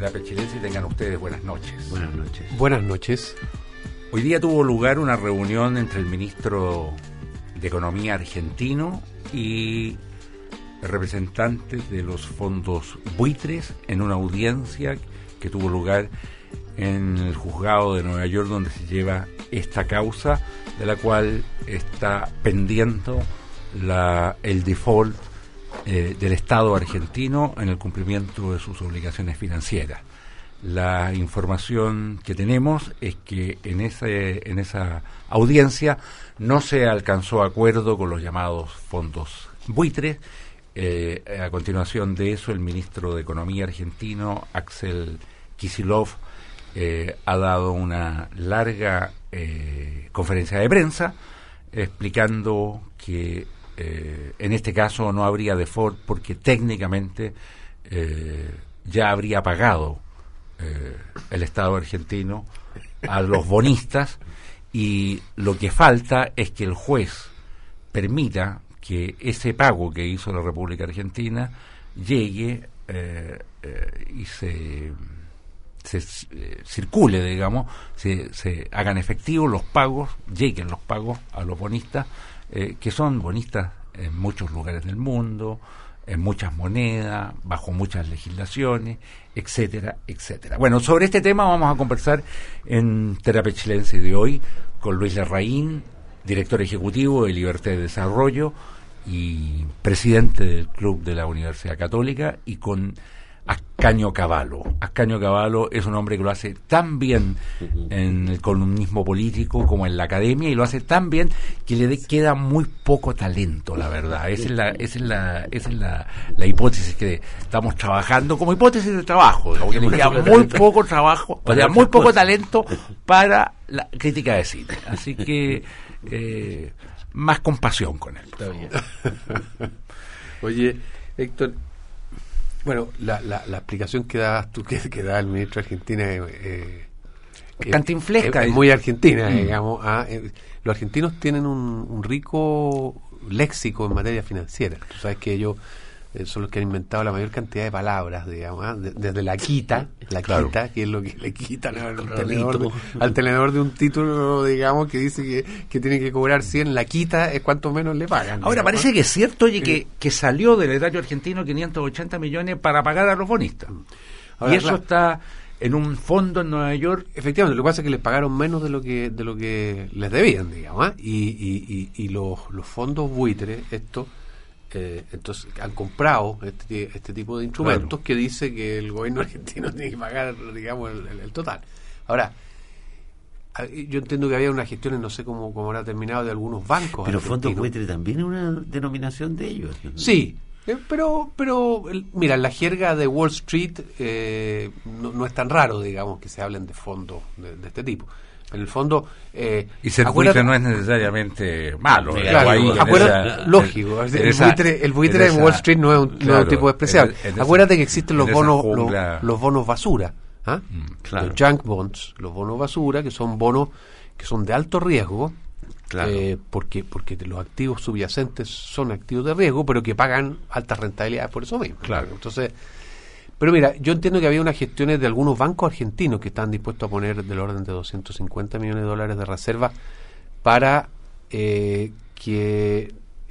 Terapia Chilense y tengan ustedes buenas noches. Buenas noches. Buenas noches. Hoy día tuvo lugar una reunión entre el ministro de Economía argentino y representantes de los fondos buitres en una audiencia que tuvo lugar en el juzgado de Nueva York, donde se lleva esta causa, de la cual está pendiendo el default del Estado argentino en el cumplimiento de sus obligaciones financieras. La información que tenemos es que en esa audiencia no se alcanzó acuerdo con los llamados fondos buitres. A continuación de eso, el ministro de Economía argentino, Axel Kicillof, ha dado una larga conferencia de prensa explicando que en este caso no habría default porque técnicamente ya habría pagado el Estado argentino a los bonistas, y lo que falta es que el juez permita que ese pago que hizo la República Argentina llegue y se circule, digamos, se hagan efectivos los pagos, lleguen los pagos a los bonistas, que son bonistas en muchos lugares del mundo, en muchas monedas, bajo muchas legislaciones, etcétera, etcétera. Bueno, sobre este tema vamos a conversar en Terapia Chilense de hoy con Luis Larraín, director ejecutivo de Libertad de Desarrollo y presidente del Club de la Universidad Católica, y con Ascanio Cavallo. Ascanio Cavallo es un hombre que lo hace tan bien en el columnismo político como en la academia, y lo hace tan bien que le queda muy poco talento, la verdad. Esa es la hipótesis que estamos trabajando como hipótesis de trabajo, que le queda muy poco trabajo, o sea, muy poco talento para la crítica de cine. Así que más compasión con él. Está bien. Oye, Héctor, bueno, la explicación que das tú, que da el ministro de Argentina cantinflesca, es muy argentina, digamos. Los argentinos tienen un rico léxico en materia financiera. Tú sabes que ellos son los que han inventado la mayor cantidad de palabras, digamos, desde la quita, claro, que es lo que le quitan al tenedor de un título, digamos, que dice que tiene que cobrar 100, la quita es cuanto menos le pagan. Ahora, digamos, parece que es cierto, oye, que salió del erario argentino 580 millones para pagar a los bonistas. Ahora, y eso está en un fondo en Nueva York. Efectivamente, lo que pasa es que les pagaron menos de lo que les debían, digamos, y los fondos buitres, entonces han comprado este tipo de instrumentos, claro, que dice que el gobierno argentino tiene que pagar, digamos, el total. Ahora, yo entiendo que había unas gestiones, no sé cómo habrá terminado, de algunos bancos. Pero fondos buitres también es una denominación de ellos, ¿no? Sí, pero mira, en la jerga de Wall Street no es tan raro, digamos, que se hablen de fondos de este tipo. En el fondo, y ser buitre no es necesariamente malo, claro, lógico, el buitre en Wall Street no es un tipo despreciable. Acuérdate que existen los bonos basura, claro, los junk bonds, los bonos basura, que son bonos que son de alto riesgo, claro, porque los activos subyacentes son activos de riesgo, pero que pagan altas rentabilidades por eso mismo. Claro. Entonces, pero mira, yo entiendo que había unas gestiones de algunos bancos argentinos que están dispuestos a poner del orden de $250 millones de reserva para que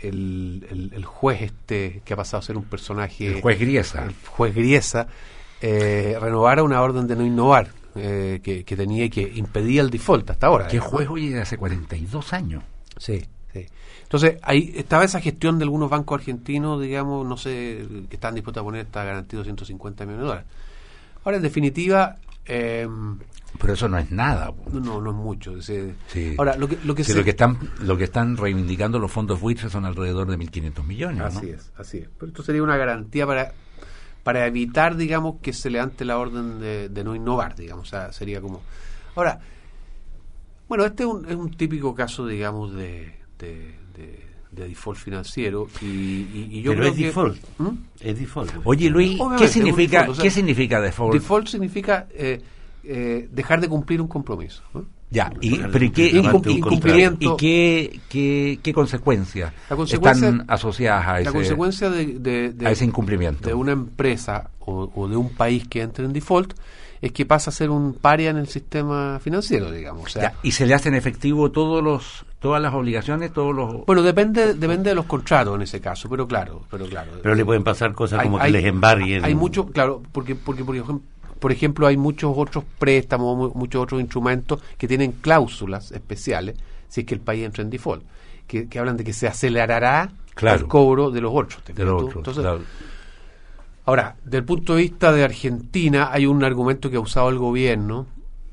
el juez que ha pasado a ser un personaje, el juez Griesa, renovara una orden de no innovar que tenía y que impedía el default hasta ahora. ¿Qué juez hoy de hace 42 años? Sí. Entonces, ahí estaba esa gestión de algunos bancos argentinos, digamos, no sé, que estaban dispuestos a poner esta garantía de $250 millones. Ahora, en definitiva... pero eso no es nada. No es mucho. Sí. Ahora, lo que están reivindicando los fondos buitres son alrededor de 1.500 millones. Así es. Pero esto sería una garantía para evitar, digamos, que se levante la orden de no innovar, digamos. O sea, sería como... Ahora, bueno, este es un típico caso, digamos, de default financiero, y yo pero creo es default. Es default. Oye, Luis, ¿qué significa default? Default significa dejar de cumplir un compromiso, ¿no? Ya, Porque pero ¿y qué, aparte un incumplimiento? qué consecuencias La consecuencia- están asociadas a La ese, consecuencia a ese incumplimiento? de una empresa o de un país que entre en default es que pasa a ser un paria en el sistema financiero, digamos. O sea, Ya, ¿y se le hacen efectivo todas las obligaciones, todos los... bueno, depende de los contratos en ese caso, pero claro. Pero le pueden pasar cosas Hay- como hay- que les embarguen. Hay mucho, claro, porque por ejemplo, hay muchos otros préstamos, muchos otros instrumentos que tienen cláusulas especiales si es que el país entra en default, que hablan de que se acelerará Claro. el cobro de los otros. ¿te de los fijas tú? otros? Entonces, Claro. ahora, desde el punto de vista de Argentina, hay un argumento que ha usado el gobierno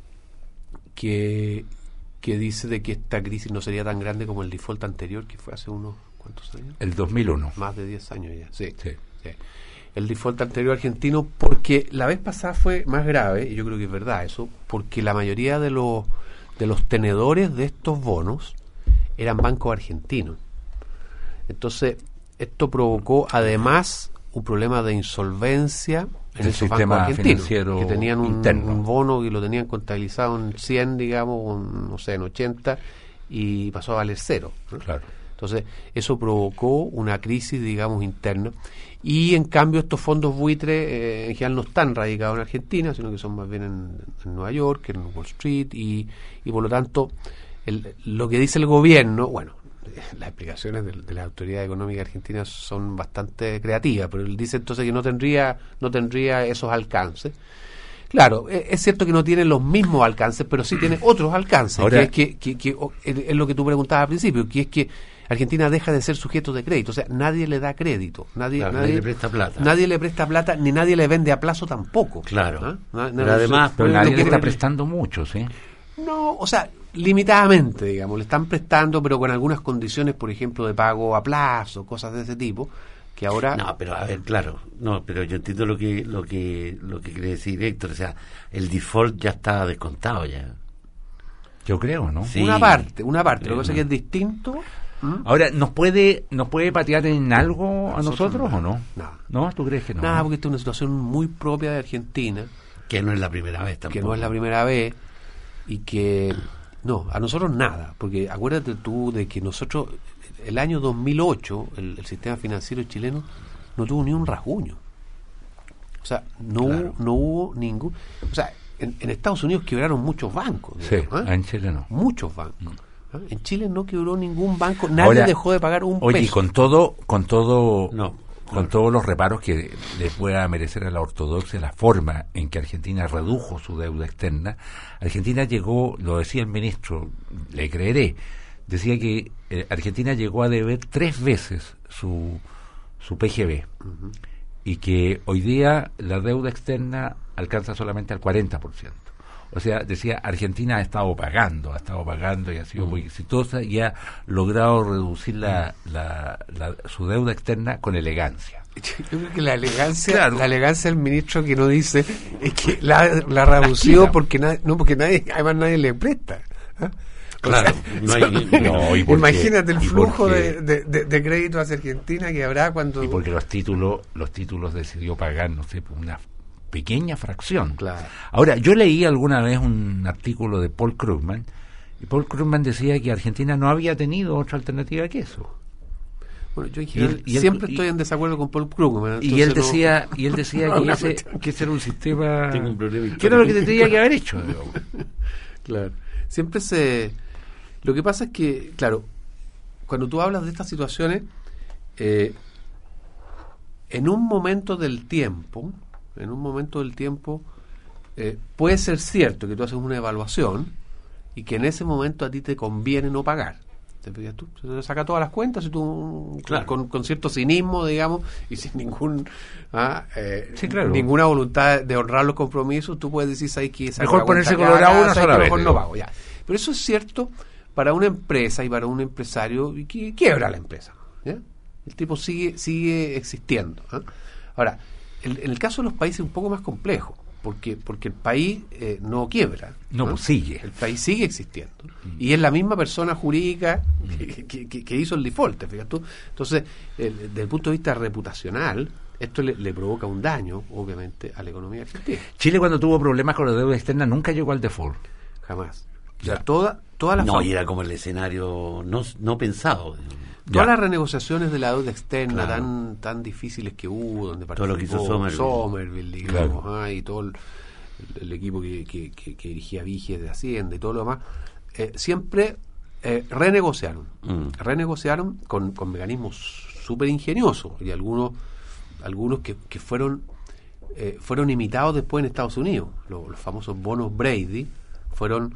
que dice de que esta crisis no sería tan grande como el default anterior, que fue hace unos, ¿cuántos años? El 2001. Más de 10 años ya, sí. Sí. Sí. El default anterior argentino, porque la vez pasada fue más grave, y yo creo que es verdad eso, porque la mayoría de los tenedores de estos bonos eran bancos argentinos. Entonces, esto provocó además un problema de insolvencia en El esos sistema bancos argentinos, financiero que tenían interno. un bono y lo tenían contabilizado en 100, digamos, no sé, en 80, y pasó a valer cero, ¿no? Claro. Entonces, eso provocó una crisis, digamos, interna. Y en cambio, estos fondos buitres en general no están radicados en Argentina, sino que son más bien en Nueva York, en Wall Street, y por lo tanto, lo que dice el gobierno, bueno, las explicaciones de la autoridad económica argentina son bastante creativas, pero él dice entonces que no tendría esos alcances. Claro, es cierto que no tiene los mismos alcances, pero sí tiene otros alcances. Ahora- que es lo que tú preguntabas al principio, que es que Argentina deja de ser sujeto de crédito, o sea, nadie le da crédito, nadie le presta plata. nadie le presta plata, ni nadie le vende a plazo tampoco. Claro. ¿Ah? Pero además, Pero no nadie le quiere- está prestando mucho, ¿sí? No, o sea, limitadamente, digamos, le están prestando, pero con algunas condiciones, por ejemplo, de pago a plazo, cosas de ese tipo, que ahora... No, pero a ver, claro, no, pero yo entiendo lo que quiere decir Héctor, o sea, el default ya está descontado ya. Yo creo, ¿no? Sí. Una parte, lo que pasa no. es que es distinto. Ahora, ¿nos puede patear en algo a nosotros o no? Nada. ¿No? ¿Tú crees que no? Nada, porque esta es una situación muy propia de Argentina, Que no es la primera vez tampoco. que no es la primera vez, y que... No, a nosotros nada, porque acuérdate tú de que nosotros, el año 2008, el sistema financiero chileno no tuvo ni un rasguño. O sea, Claro. no hubo ningún... O sea, en Estados Unidos quebraron muchos bancos. Sí, digamos, ¿ah? en Chile no. Muchos bancos. ¿Ah? En Chile no quebró ningún banco, nadie Ahora, dejó de pagar un Oye, y peso. con todo, No, con todos los reparos que le pueda merecer a la ortodoxia la forma en que Argentina redujo su deuda externa, Argentina llegó, lo decía el ministro, le creeré, decía que Argentina llegó a deber 3 veces su PGB y que hoy día la deuda externa alcanza solamente al 40%. O sea, decía, Argentina ha estado pagando y ha sido muy exitosa y ha logrado reducir su deuda externa con elegancia. Yo creo que la elegancia, Claro. la elegancia del ministro que no dice es que la redució porque además nadie le presta. ¿Ah? O claro, sea, no hay... No, y porque- imagínate el y flujo porque- de crédito hacia Argentina que habrá cuando... Y porque los títulos decidió pagar, no sé, por una pequeña fracción. Claro. Ahora, yo leí alguna vez un artículo de Paul Krugman, y Paul Krugman decía que Argentina no había tenido otra alternativa que eso. Bueno, yo en general y él- siempre y- estoy en desacuerdo con Paul Krugman. Y él entonces decía No, que ese era un sistema Tengo un problema que era lo que tendría que haber hecho. Claro. Siempre Lo que pasa es que, claro, cuando tú hablas de estas situaciones, en un momento del tiempo, puede ser cierto que tú haces una evaluación y que en ese momento a ti te conviene no pagar. ¿Te fijas tú? Se te saca todas las cuentas y tú, Claro. con cierto cinismo, digamos, y sin Sí, claro. ninguna voluntad de honrar los compromisos, tú puedes decir, ¿sabes qué? Saco Mejor la ponerse cuenta colorado ya, una ¿sabes sola qué? vez, Mejor no digo. pago, ya. Pero eso es cierto para una empresa y para un empresario que quiebra la empresa. ¿Ya? El tipo sigue existiendo. ¿Ah? Ahora, en el caso de los países es un poco más complejo, porque el país no quiebra. No, pues sigue. El país sigue existiendo. Y es la misma persona jurídica que hizo el default, ¿te fijas tú? Entonces, desde el punto de vista reputacional, esto le provoca un daño, obviamente, a la economía argentina. Chile, cuando tuvo problemas con la deuda externa, nunca llegó al default. Jamás. O sea, todas las y era como el escenario no pensado. todas las renegociaciones de la deuda externa Claro. tan difíciles que hubo, donde Todo lo que hizo Somerville, digamos, Claro. y todo el equipo que dirigía Viges de Hacienda y todo lo demás, siempre renegociaron con mecanismos súper ingeniosos, y algunos que fueron imitados después en Estados Unidos. Los famosos bonos Brady fueron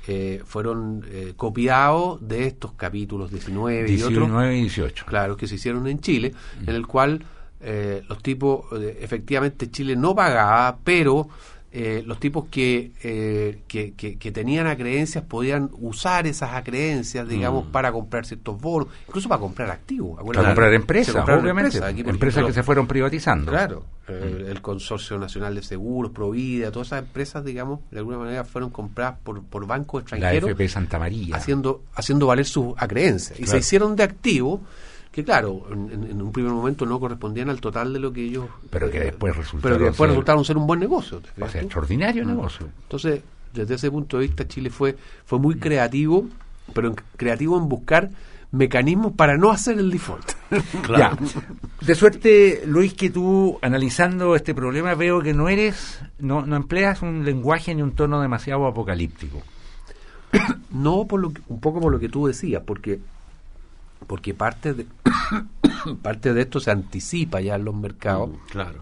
copiados de estos capítulos 19 y otros, 19 y 18. claro, que se hicieron en Chile, en el cual los tipos, efectivamente Chile no pagaba, pero los tipos que tenían acreencias podían usar esas acreencias, digamos, para comprar ciertos bonos, incluso para comprar activos. Para comprar Se empresas, compraron obviamente. Aquí, por Empresas ejemplo, que se fueron privatizando. claro, el Consorcio Nacional de Seguros, Provida, todas esas empresas, digamos, de alguna manera fueron compradas por bancos La extranjeros, FP Santa María. haciendo valer sus acreencias. Y Claro. se hicieron de activos que, claro, en un primer momento no correspondían al total de lo que ellos... Pero que después resultaron ser un buen negocio. ¿te O fijas sea, tú? extraordinario negocio. Entonces, desde ese punto de vista, Chile fue muy creativo, pero creativo en buscar mecanismos para no hacer el default. Ya. De suerte, Luis, que tú, analizando este problema, veo que no empleas un lenguaje ni un tono demasiado apocalíptico. No un poco por lo que tú decías, porque parte de parte de esto se anticipa ya en los mercados, Claro.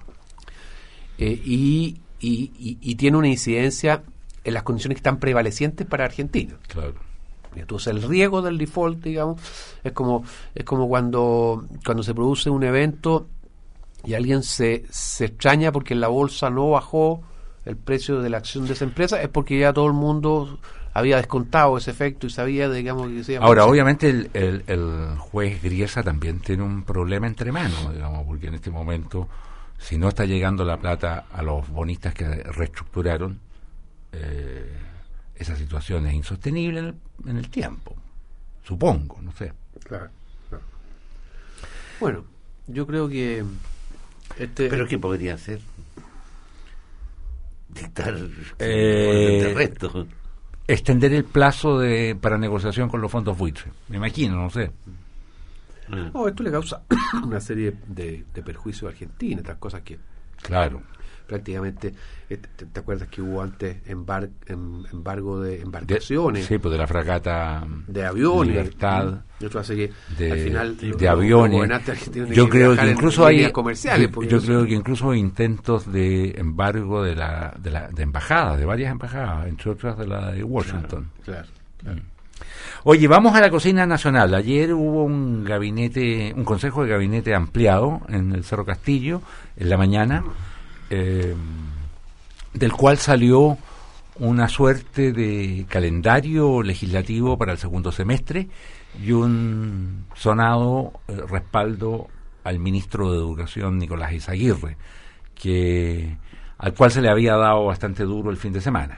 y tiene una incidencia en las condiciones que están prevalecientes para Argentina. Claro. Entonces el riesgo del default, digamos, es como cuando se produce un evento y alguien se extraña porque en la bolsa no bajó el precio de la acción de esa empresa, es porque ya todo el mundo había descontado ese efecto y sabía, digamos, que se... Ahora, obviamente, el juez Griesa también tiene un problema entre manos, digamos, porque en este momento, si no está llegando la plata a los bonistas que reestructuraron, esa situación es insostenible en el tiempo, supongo, no sé. Claro. Bueno, yo creo que ¿Pero qué podría hacer? Dictar el resto. Extender el plazo para negociación con los fondos buitres, me imagino, no sé. No, esto le causa una serie de perjuicios a Argentina, estas cosas que Claro. prácticamente, ¿te acuerdas que hubo antes embargo de embarcaciones? Sí, pues de la fragata De aviones. Libertad, Esto hace que de, al final de aviones. los gobernantes argentinos Yo tienen creo viajar que en incluso hay líneas comerciales, porque yo no sé. creo que incluso hay intentos de embargo de embajadas, de varias embajadas, entre otras de la de Washington. Claro. Oye, vamos a la cocina nacional. Ayer hubo un consejo de gabinete ampliado en el Cerro Castillo en la mañana, del cual salió una suerte de calendario legislativo para el segundo semestre y un sonado respaldo al ministro de Educación, Nicolás Izaguirre, al cual se le había dado bastante duro el fin de semana.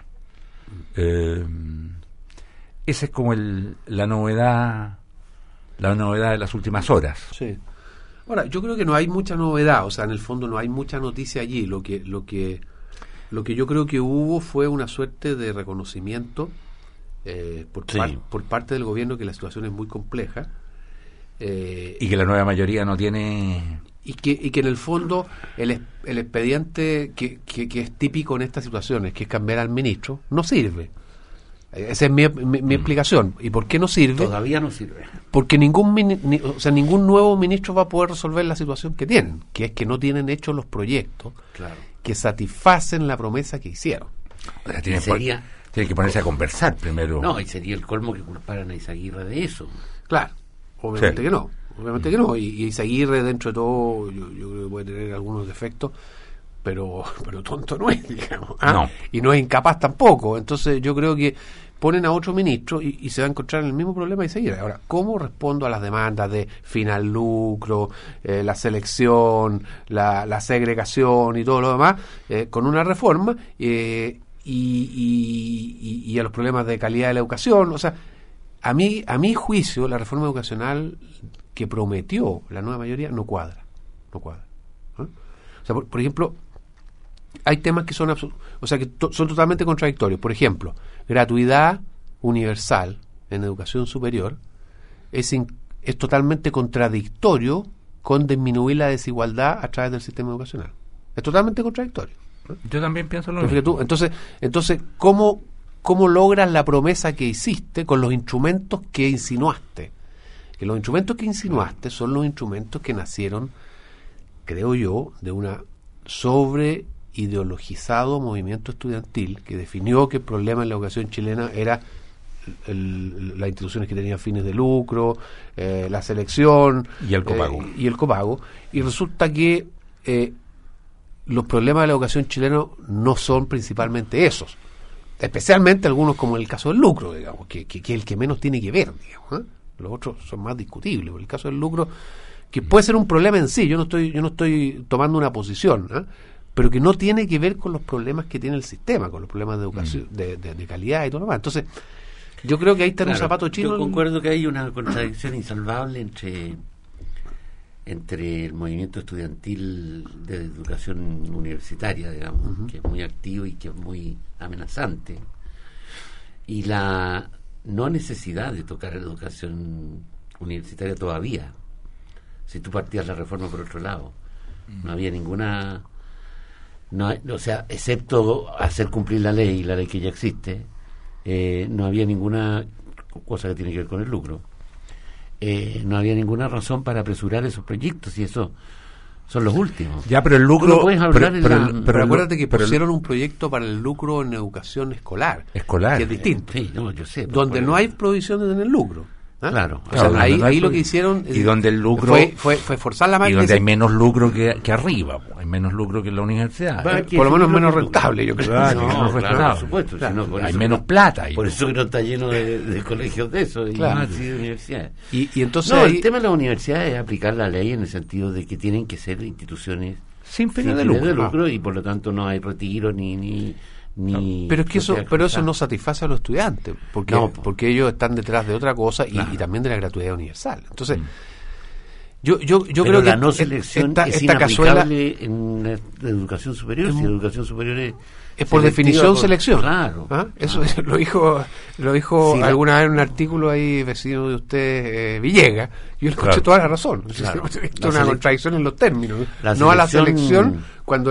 Esa es como la novedad de las últimas horas. Sí. Ahora, yo creo que no hay mucha novedad, o sea, en el fondo no hay mucha noticia allí. Lo que yo creo que hubo fue una suerte de reconocimiento por parte del gobierno que la situación es muy compleja. Y que la nueva mayoría no tiene... Y que en el fondo el expediente que es típico en estas situaciones, que es cambiar al ministro, no sirve. Esa es mi explicación. ¿Y por qué no sirve? Todavía no sirve. Porque ningún nuevo ministro va a poder resolver la situación que tienen, que es que no tienen hechos los proyectos que satisfacen la promesa que hicieron. O sea, tienen que ponerse a conversar primero. No, y sería el colmo que culparan a Izaguirre de eso. Claro, obviamente que no. Obviamente que no. Y Izaguirre, dentro de todo, yo creo que puede tener algunos defectos, pero tonto no es, digamos. No. Y no es incapaz tampoco. Entonces yo creo que ponen a otro ministro y se va a encontrar en el mismo problema y seguir. Ahora, ¿cómo respondo a las demandas de final lucro, la selección, la segregación y todo lo demás, con una reforma y a los problemas de calidad de la educación? O sea, a mi juicio, la reforma educacional que prometió la nueva mayoría no cuadra. O sea, por ejemplo, hay temas que son son totalmente contradictorios. Por ejemplo, gratuidad universal en educación superior es totalmente contradictorio con disminuir la desigualdad a través del sistema educacional. Es totalmente contradictorio. Yo también pienso lo mismo. Entonces, ¿cómo logras la promesa que hiciste con los instrumentos que insinuaste? Que los instrumentos que insinuaste son los instrumentos que nacieron, creo yo, de una sobreideologizado movimiento estudiantil que definió que el problema en la educación chilena era las instituciones que tenían fines de lucro, la selección y el copago. Y resulta que los problemas de la educación chilena no son principalmente esos, especialmente algunos como el caso del lucro, digamos, que es el que menos tiene que ver, digamos, ¿eh? Los otros son más discutibles. El caso del lucro, que puede ser un problema en sí, yo no estoy tomando una posición, ¿eh? Pero que no tiene que ver con los problemas que tiene el sistema, con los problemas de educación, de calidad y todo lo demás. Entonces, yo creo que ahí está un zapato chino. Yo concuerdo que hay una contradicción insalvable entre el movimiento estudiantil de educación universitaria, digamos, que es muy activo y que es muy amenazante, y la no necesidad de tocar la educación universitaria todavía. Si tú partías la reforma por otro lado, no había ninguna... o sea, excepto hacer cumplir la ley que ya existe, no había ninguna cosa que tiene que ver con el lucro. No había ninguna razón para apresurar esos proyectos, y eso son los últimos. Ya, pero el lucro... No puedes hablar pero acuérdate que pusieron un proyecto para el lucro en educación escolar, que es distinto. Sí, no, yo sé. Donde no hay provisiones en el lucro. ¿Ah? Claro. O sea, ahí lo que hicieron y donde el lucro fue forzar la máquina, y donde hay menos lucro que arriba, hay menos lucro que en la universidad, por lo menos menos rentable, yo creo. Claro, por supuesto, hay menos plata por eso que no está lleno de colegios de eso, claro, y de universidades. Y entonces el tema de las universidades es aplicar la ley en el sentido de que tienen que ser instituciones sin fines de lucro, y por lo tanto no hay retiro ni pero es que eso no satisface a los estudiantes, porque ellos están detrás de otra cosa, claro, y también de la gratuidad universal. Entonces, yo creo que la no selección es inaplicable en la educación superior. Si la educación superior es por definición selección. Claro. ¿Ah? Eso lo dijo sí, alguna vez en un artículo ahí, vecino de usted, Villegas. Yo le escuché toda la razón. Claro. Esto es una contradicción en los términos. No a la selección, cuando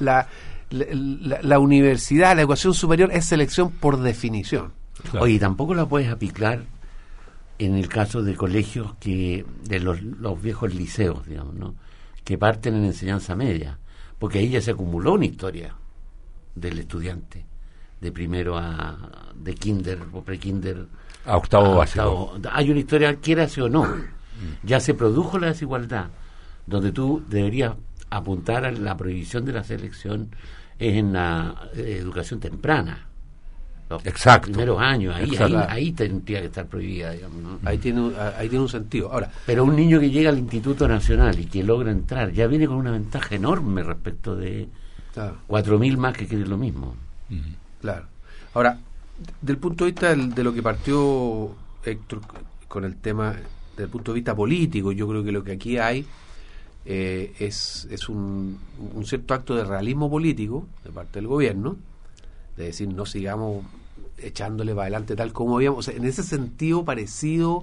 la universidad, la educación superior es selección por definición. Claro. Oye, tampoco la puedes aplicar en el caso de colegios de los viejos liceos, digamos, ¿no? Que parten en enseñanza media, porque ahí ya se acumuló una historia del estudiante de primero de kinder o pre-kinder a octavo básico. Hay una historia, quierase o no, ya se produjo la desigualdad, donde tú deberías apuntar a la prohibición de la selección es en la educación temprana, los primeros años, ahí tendría que estar prohibida, digamos, ¿no? Ahí tiene un sentido. Ahora, pero un niño que llega al Instituto Nacional y que logra entrar ya viene con una ventaja enorme respecto de 4.000 más que quieren lo mismo. Claro. Ahora, del punto de vista de lo que partió Héctor con el tema, del punto de vista político, yo creo que lo que aquí hay es un cierto acto de realismo político de parte del gobierno, de decir, no sigamos echándole para adelante tal como habíamos, o sea, en ese sentido parecido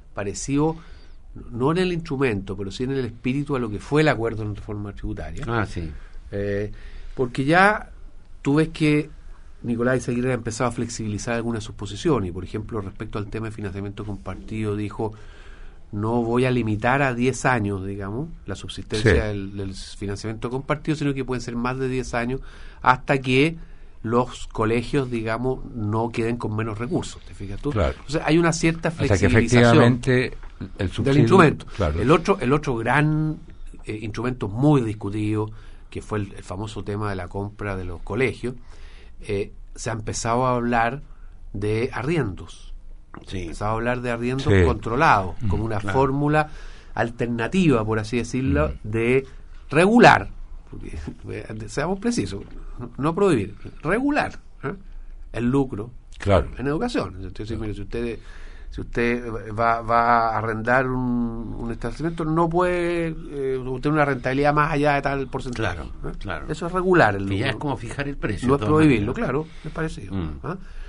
no en el instrumento, pero sí en el espíritu a lo que fue el acuerdo en reforma tributaria. Sí. Porque ya tú ves que Nicolás Izaguirre ha empezado a flexibilizar algunas de sus posiciones, y por ejemplo respecto al tema de financiamiento compartido dijo: no voy a limitar a 10 años, digamos, la subsistencia del financiamiento compartido, sino que pueden ser más de 10 años hasta que los colegios, digamos, no queden con menos recursos. ¿Te fijas tú? Claro. Entonces hay una cierta flexibilización, o sea, que efectivamente el subsidio, del instrumento. Claro. El otro gran instrumento muy discutido, que fue el famoso tema de la compra de los colegios, se ha empezado a hablar de arriendos. Sí. Empezaba a hablar de arriendos controlados, como una fórmula alternativa, por así decirlo, de regular, porque, seamos precisos, no prohibir, regular el lucro en educación. Entonces, mire, si usted va a arrendar un establecimiento, no puede obtener una rentabilidad más allá de tal porcentaje. Claro. Eso es regular el lucro. Ya es como fijar el precio. No es prohibirlo, claro, es parecido.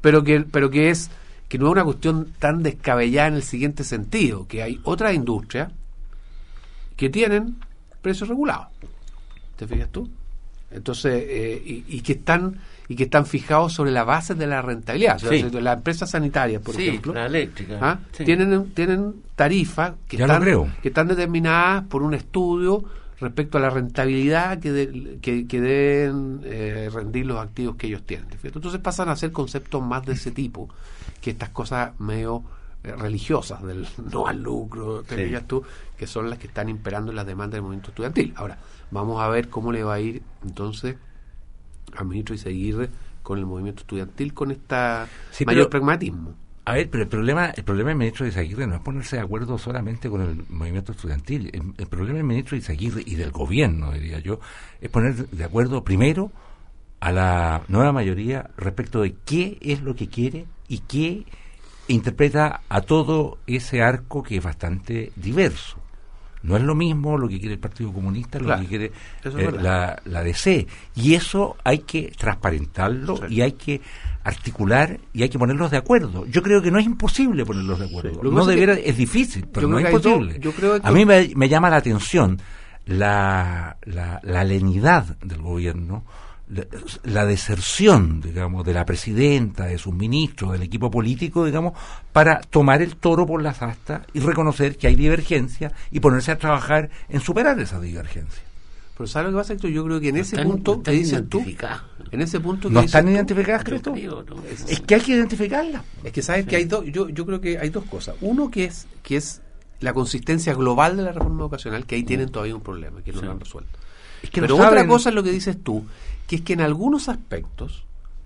pero que no es una cuestión tan descabellada en el siguiente sentido, que hay otras industrias que tienen precios regulados. ¿Te fijas tú? Entonces, y que están fijados sobre la base de la rentabilidad. O sea, las empresas sanitarias, por ejemplo, la eléctrica, tienen tarifas que están determinadas por un estudio respecto a la rentabilidad que deben rendir los activos que ellos tienen. Entonces pasan a ser conceptos más de ese tipo que estas cosas medio religiosas del no al lucro, te digas tú, que son las que están imperando en las demandas del movimiento estudiantil. Ahora, vamos a ver cómo le va a ir entonces al ministro Izaguirre con el movimiento estudiantil, con esta mayor pragmatismo. A ver, pero el problema del ministro Izaguirre no es ponerse de acuerdo solamente con el movimiento estudiantil. El problema del ministro Izaguirre y del gobierno, diría yo, es poner de acuerdo primero a la nueva mayoría respecto de qué es lo que quiere y qué interpreta a todo ese arco que es bastante diverso. No es lo mismo lo que quiere el Partido Comunista, lo que quiere la DC. Y eso hay que transparentarlo y hay que articular y hay que ponerlos de acuerdo. Yo creo que no es imposible ponerlos de acuerdo. Es difícil, pero no es imposible. A mí me llama la atención la lenidad del gobierno, la deserción, digamos, de la presidenta, de sus ministros, del equipo político, digamos, para tomar el toro por las astas y reconocer que hay divergencia y ponerse a trabajar en superar esa divergencia. Pero ¿sabes lo que pasa, Héctor? Yo creo que en ese punto que dices tú, en ese punto que ¿no están identificadas, crees tú? Es que hay que identificarlas. Es que sabes que hay yo creo que hay dos cosas. Uno que es la consistencia global de la reforma educacional, que ahí tienen todavía un problema, que no lo han resuelto. Es que pero otra cosa es lo que dices tú, que es que en algunos aspectos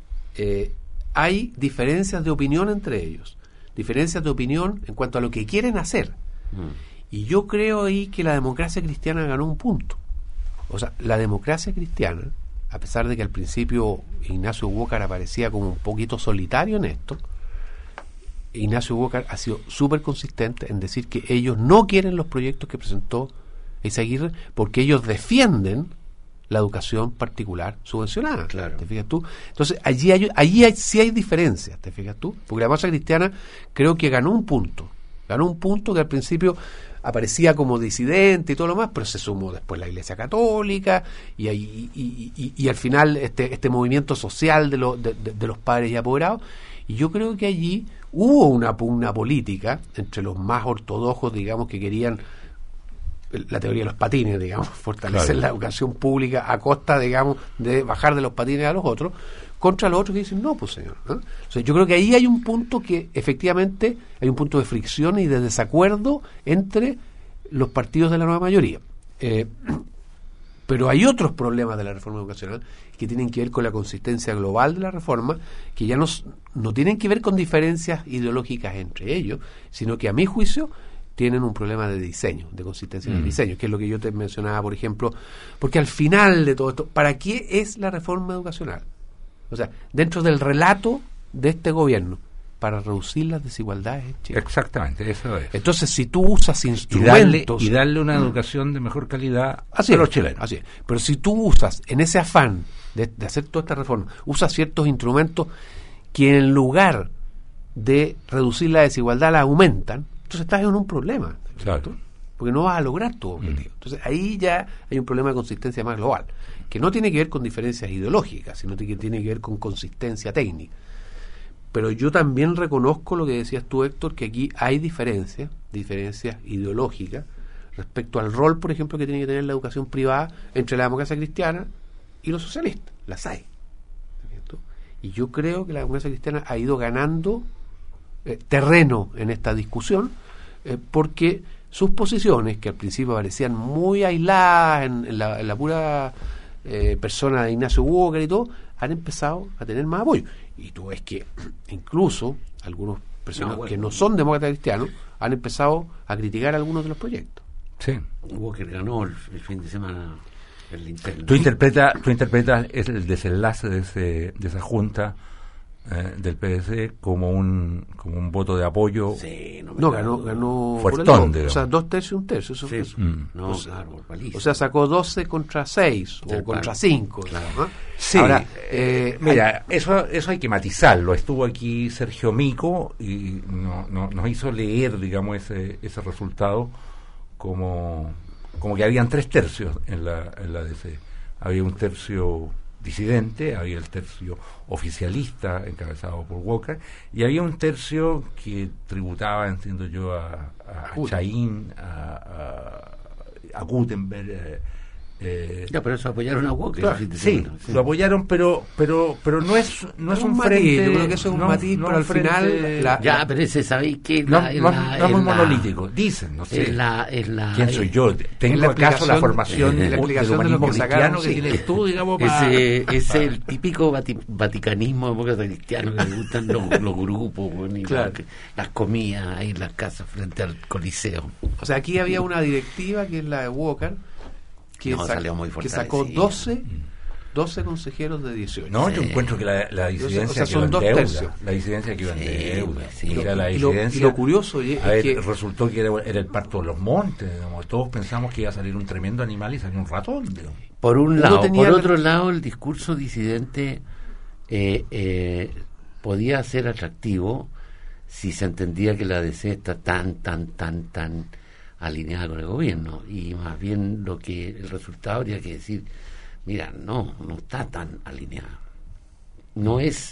hay diferencias de opinión entre ellos, diferencias de opinión en cuanto a lo que quieren hacer. Y yo creo ahí que la democracia cristiana ganó un punto. O sea, la democracia cristiana, a pesar de que al principio Ignacio Walker aparecía como un poquito solitario en esto, Ignacio Walker ha sido súper consistente en decir que ellos no quieren los proyectos que presentó Izaguirre porque ellos defienden la educación particular subvencionada. Claro. ¿Te fijas tú? Entonces, allí sí hay diferencias, ¿te fijas tú? Porque la democracia cristiana creo que ganó un punto que al principio aparecía como disidente y todo lo más, pero se sumó después la Iglesia Católica y al final este movimiento social de los padres y apoderados, y yo creo que allí hubo una pugna política entre los más ortodoxos, digamos, que querían la teoría de los patines, digamos, fortalecer la educación pública a costa, digamos, de bajar de los patines a los otros, contra los otros que dicen, no, pues señor. O sea, yo creo que ahí hay un punto que efectivamente hay un punto de fricción y de desacuerdo entre los partidos de la nueva mayoría. Pero hay otros problemas de la reforma educacional que tienen que ver con la consistencia global de la reforma, que ya no tienen que ver con diferencias ideológicas entre ellos, sino que a mi juicio tienen un problema de diseño, de consistencia en el diseño, que es lo que yo te mencionaba, por ejemplo, porque al final de todo esto, ¿para qué es la reforma educacional? O sea, dentro del relato de este gobierno, para reducir las desigualdades en Chile. Exactamente, eso es. Entonces, si tú usas instrumentos... Y darle una educación de mejor calidad a los chilenos. Así es. Pero si tú usas, en ese afán de hacer toda esta reforma, usas ciertos instrumentos que en lugar de reducir la desigualdad la aumentan, entonces estás en un problema. Claro. Porque no vas a lograr tu objetivo. Entonces ahí ya hay un problema de consistencia más global, que no tiene que ver con diferencias ideológicas, sino que tiene que ver con consistencia técnica. Pero yo también reconozco lo que decías tú, Héctor, que aquí hay diferencias ideológicas respecto al rol, por ejemplo, que tiene que tener la educación privada entre la democracia cristiana y los socialistas. Las hay. Y yo creo que la democracia cristiana ha ido ganando terreno en esta discusión, porque sus posiciones, que al principio parecían muy aisladas en la pura persona de Ignacio Walker y todo, han empezado a tener más apoyo. Y tú ves que incluso algunos personas que no son demócratas cristianos han empezado a criticar algunos de los proyectos. Sí. Walker ganó el fin de semana el interno. Tú interpretas el desenlace de esa junta del PDC como un voto de apoyo. Sí, no, ganó fuertón, o sea, 2 tercios y 1 tercio. Eso sí. fue. No, claro, o sea, sacó 12 contra 6 o contra 5. Claro. ¿No? Sí, ahora, mira, eso hay que matizarlo. Estuvo aquí Sergio Mico y nos hizo leer, digamos, ese resultado como que habían 3 tercios en la DC. Había un tercio disidente, había el tercio oficialista encabezado por Walker y había un tercio que tributaba, entiendo yo, a Chaín, a Gutenberg. Pero eso apoyaron a Walker. Claro, sí, lo apoyaron, pero no es un matiz, frente. Yo creo que eso es un matiz, pero al final pero ese sabéis que no es muy monolítico. Dicen, no sé. ¿Quién soy yo? ¿Tengo acaso la formación de la explicación de lo que sacaron que tienes tú, digamos? Ese es el típico vaticanismo demócrata cristiano que le gustan los grupos, y claro. las comidas ahí en las casas frente al Coliseo. O sea, aquí había una directiva que es la de Walker que sacó 12 consejeros de 18. No, yo encuentro que la disidencia son 2 tercios. La disidencia que iba en deuda. Sí. O sea, la y disidencia, lo curioso es que resultó que era el parto de los montes. Digamos. Todos pensamos que iba a salir un tremendo animal y salió un ratón. Digamos. Por un lado. Por otro lado, el discurso disidente podía ser atractivo si se entendía que la DC está tan alineada con el gobierno, y más bien el resultado habría que decir, mira, no está tan alineada, no es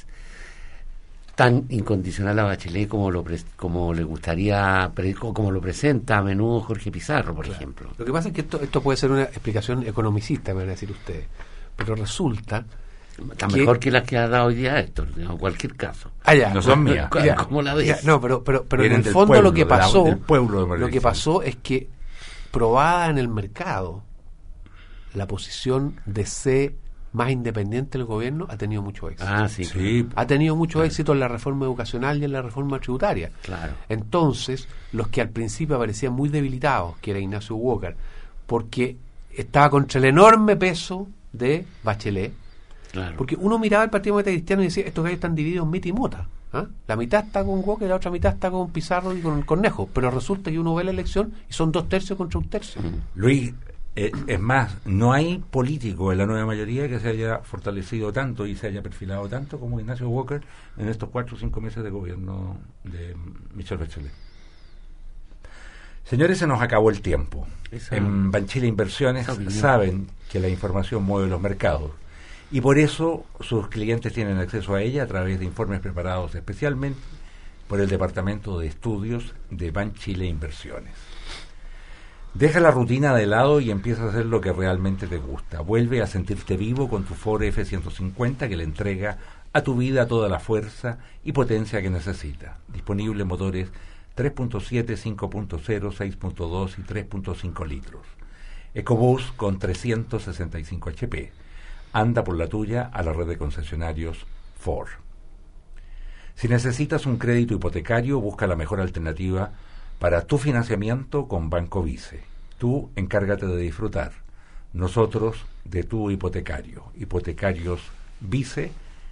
tan incondicional a Bachelet como le gustaría, como lo presenta a menudo Jorge Pizarro, por ejemplo. Lo que pasa es que esto puede ser una explicación economicista, me van a decir ustedes, pero resulta está mejor que las que ha dado hoy día Héctor, en cualquier caso. No son mías. ¿Cómo la ves? No, pero en el fondo pueblo, lo que pasó, lo que pasó es que probada en el mercado, la posición de C más independiente del gobierno ha tenido mucho éxito. Sí. Ha tenido mucho éxito en la reforma educacional y en la reforma tributaria. Claro. Entonces, los que al principio aparecían muy debilitados, que era Ignacio Walker, porque estaba contra el enorme peso de Bachelet. Claro. Porque uno miraba el Partido Demócrata Cristiano y decía, estos gallos están divididos en mita y mota. La mitad está con Walker y la otra mitad está con Pizarro y con Cornejo. Pero resulta que uno ve la elección y son 2 tercios contra 1 tercio. Luis, es más, no hay político en la nueva mayoría que se haya fortalecido tanto y se haya perfilado tanto como Ignacio Walker en estos 4 o 5 meses de gobierno de Michelle Bachelet. Señores, se nos acabó el tiempo. En Banchile Inversiones saben que la información mueve los mercados. Y por eso sus clientes tienen acceso a ella a través de informes preparados especialmente por el Departamento de Estudios de Banchile Inversiones. Deja la rutina de lado y empieza a hacer lo que realmente te gusta. Vuelve a sentirte vivo con tu Ford F-150 que le entrega a tu vida toda la fuerza y potencia que necesita. Disponible en motores 3.7, 5.0, 6.2 y 3.5 litros. EcoBoost con 365 HP. Anda por la tuya a la red de concesionarios Ford. Si necesitas un crédito hipotecario, busca la mejor alternativa para tu financiamiento con Banco Vice. Tú encárgate de disfrutar. Nosotros de tu hipotecario. Hipotecarios Vice,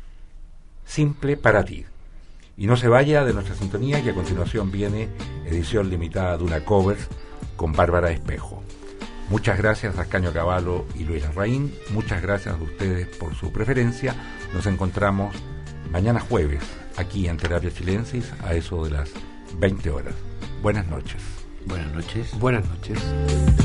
simple para ti. Y no se vaya de nuestra sintonía, que a continuación viene edición limitada de una covers con Bárbara Espejo. Muchas gracias a Ascanio Cavallo y Luis Larraín. Muchas gracias a ustedes por su preferencia. Nos encontramos mañana jueves aquí en Terapia Chilensis a eso de las 20 horas. Buenas noches. Buenas noches. Buenas noches.